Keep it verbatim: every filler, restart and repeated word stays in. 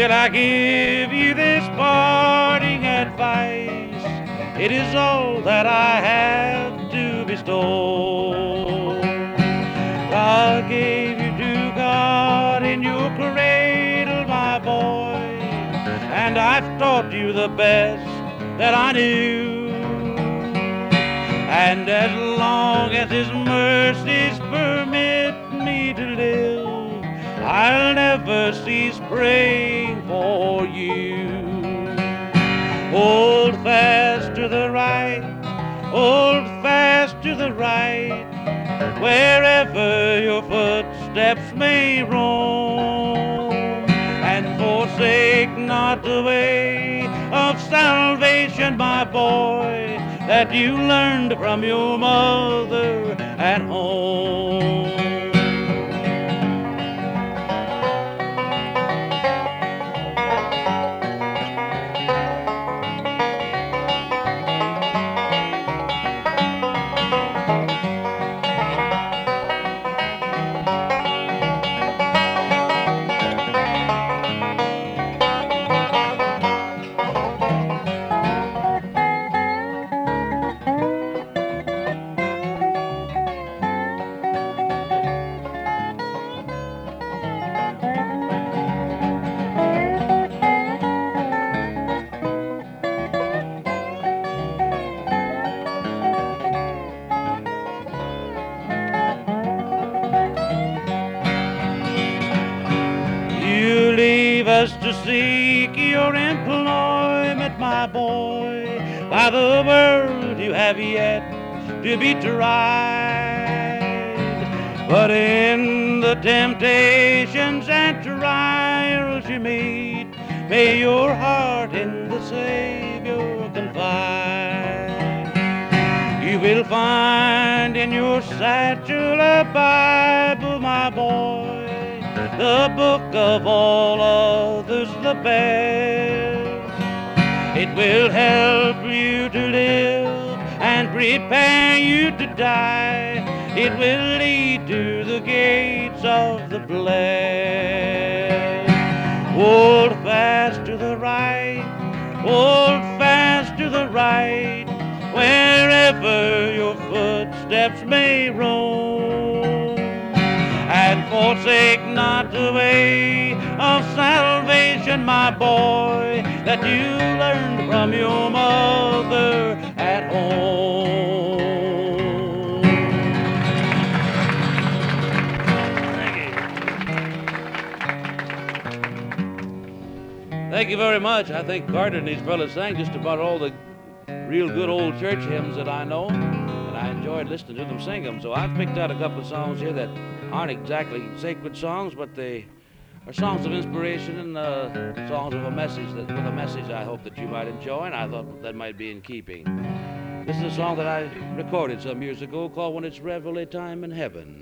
Will I give you this parting advice? It is all that I have to bestow. God gave you to God in your cradle, my boy, and I've taught you the best that I knew. And as long as His mercies permit me to live, I'll never cease praying for you. Hold fast to the right, hold fast to the right, wherever your footsteps may roam, and forsake not the way of salvation, my boy, that you learned from your mother at home. You leave us to seek your employment, my boy, by the world you have yet to be tried. But in the temptations and trials you meet, may your heart in the Savior confide. You will find in your satchel a Bible, my boy, the book of all others the best. It will help you to live and prepare you to die. It will lead to the gates of the blessed. Hold fast to the right, hold fast to the right, wherever your footsteps may roam, and forsake not the way of salvation, my boy, that you learned from your mother at home. Thank you. Thank you very much. I think Carter and these fellas sang just about all the real good old church hymns that I know, and I enjoyed listening to them sing them. So I've picked out a couple of songs here that aren't exactly sacred songs, but they are songs of inspiration and uh, songs of a message that, with a message I hope that you might enjoy, and I thought that might be in keeping. This is a song that I recorded some years ago called When It's Reveille Time in Heaven.